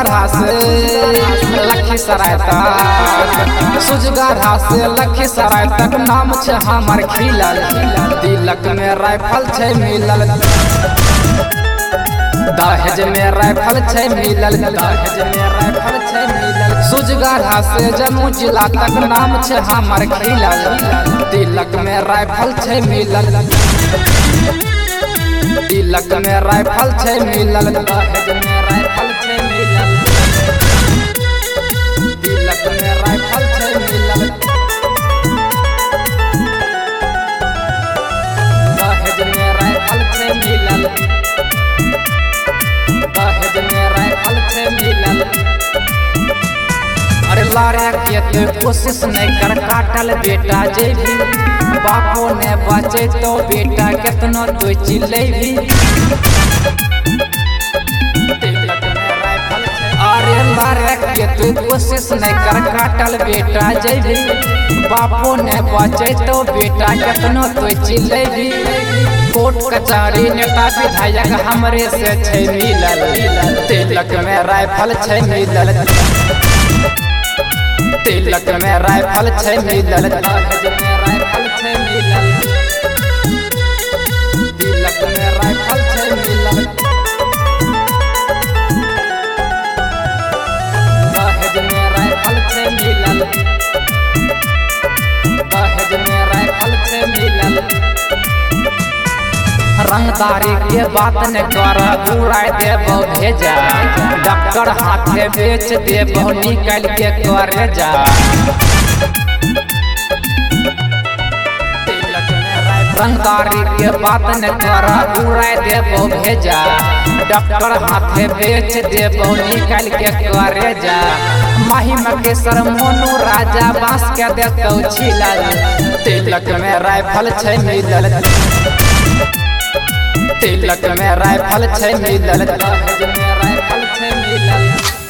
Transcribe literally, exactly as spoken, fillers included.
सुजगढ़ा से लखीसराय तक सुजगढ़ा से लखीसराय तक नाम छे हमर खिलल। तिलक में राइफल छे मिलल, दहेज में राइफल छे मिलल, दहेज में राइफल छे मिलल। सुजगढ़ा से जम्मू जिला तक नाम छे हमर खिलल। तिलक में राइफल छे मिलल, तिलक में राइफल छे मिलल, दहेज में राइफल छे मिलल, तिलक में राइफल छे मिलल, दहेज में राइफल छे मिलल, दहेज में राइफल छे मिलल। अरे लारे के तो कोशिश नहीं कर काटल बेटा जेबी, बापो ने बचे तो बेटा कितनो तो चिल्लेबी। अरे लारे के तो कोशिश नहीं कर काटल बेटा जेबी, बापो ने बचे तो बेटा कितनो तो चिल्लेबी। कोर्ट कचहरी नेता विधायक हमरे से छे मिलल। तिलक में राइफल छे मिलल, तिलक में राइफल छे मिलल, दहेज में राइफल छे मिलल, तिलक में राइफल छे मिलल, दहेज में राइफल छे मिलल, दहेज में राइफल छे मिलल। रंगदारी के बात न कर उड़ाई देबो भेजा, डॉक्टर हाथे बेच देबो निकल के करे जा। रंगदारी के बात न कर उड़ाई देबो भेजा, डॉक्टर हाथे बेच देबो निकल के करे जा। महिमा के सर मोनू राजा बांस के देतो छिलल। तिलक में राइफल छे मिलल, तिलक में राइफल छे मिलल, दहेज में राइफल छे मिलल।